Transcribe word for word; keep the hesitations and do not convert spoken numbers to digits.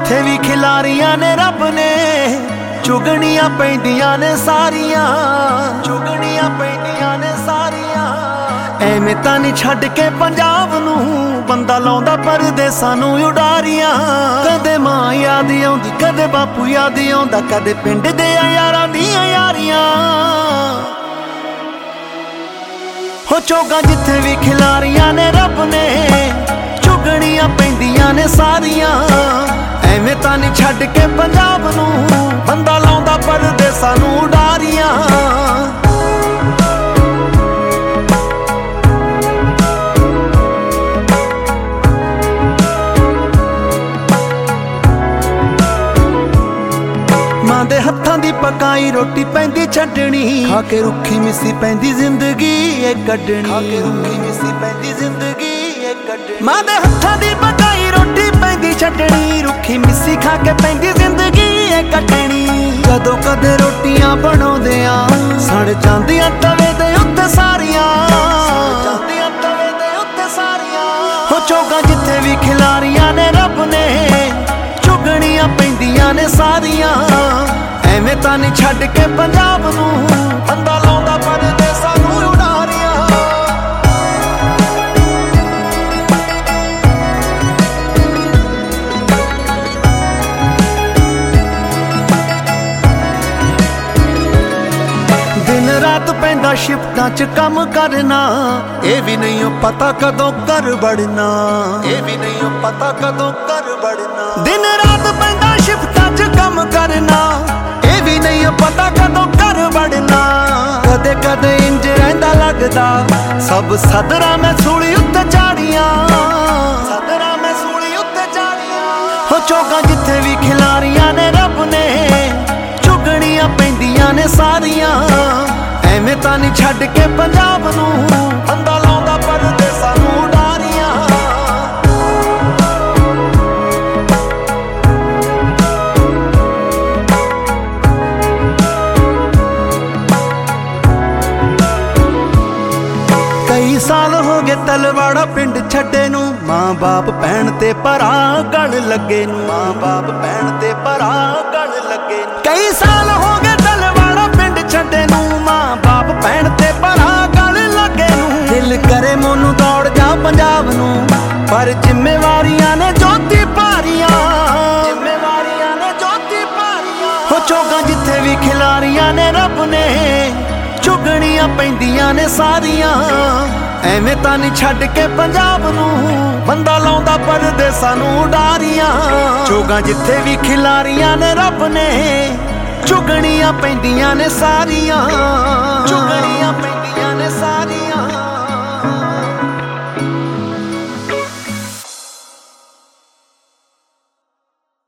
जिथे भी खिलारियां ने रब ने चुगनियां पैंदियां ने सारियां चुगनियां पैंदियां ने सारियां। एवें तां नहीं छड्ड के पंजाब नूं बंदा लाउंदा परदेसां नूं उडारियां। कदे मां याद आउंदी कदे बापू याद आउंदा कदे पिंड दे यारां दियां यारियां। हो चोगा जिथे भी खिलारियां ने रब ने चुगनियां पैंदियां ने सारियां। एवें तां नहीं छड्ड के पंजाब नूं बंदा लाउंदा परदेसां नूं उडारियां। मां दे हत्थां दी पकाई रोटी पैंदी छड्डनी खा के रुखी मिसी पैंदी जिंदगी ए कड्डनी। खा के रुखी मिसी पैंदी जिंदगी ए कड्डनी। मां दे हत्थां दी पकाई रोटी पैंदी छड्डनी रुखी मिसी खा के पैंदी जिंदगी ए कड्डनी। कदों कदे रोटियां बनाउंदियां सड़ जांदियां तवे दे उत्ते सारियां जांदियां तवे दे उत्ते सारियां। हो चोगा जिथे भी खिलारियां ने रब ने चुगनियां पैंदियां ने सारियां। एवें तां नहीं छड्ड के पंजाब नूं बंदा लाउंदा परदेसां नूं उडारियां। दिन रात पैंदा शिफ्टां च कम करना ये भी नहीं पता कदों कर बड़ना ये भी नहीं पता कदों कर बड़ना। दिन रात पैंदा शिफ्टां च कम करना ये भी नहीं पता कदों कर बड़ना। कदे कदे इंज रहिंदा लगदा सब सदरा मैं सूली उत्ते चाड़ियां सदरा मैं सूली उत्ते चाड़ियां। हो चोगा जिथे भी खिलारियां ने रब ने चुगनियां पैंदियां ने सारियां। एवें तां नहीं छड्ड के पंजाब नूं बंदा लाउंदा परदेसां नूं उडारियां। कई साल हो गए तलवाड़ा पिंड छड्डे नूं मां बाप भैण ते भरा गल लगे नूं मां बाप भैण ते भरा गल लगे। कई साल हो गए तलवाड़ा पिंड छड्डे नूं मां बाप भैण ते भरा गल लगे नूं। दिल करे मोनू दौड़ जा पंजाब नूं पर जिम्मेवारियां ने जोती भारियां जिम्मेवारियां ने जोती भारियां। हो चोगा जिथे भी खिलारियां ने रब ने चुगनियां पैंदियां ने सारियां। एवें तां नहीं छड्ड के पंजाब नूं बंदा लाउंदा परदेसां नूं उडारियां। चोगा जिथे भी खिलारियां ने रब ने चुगनियां पैंदियां ने सारियां चुगनियां पैंदियां ने सारियां।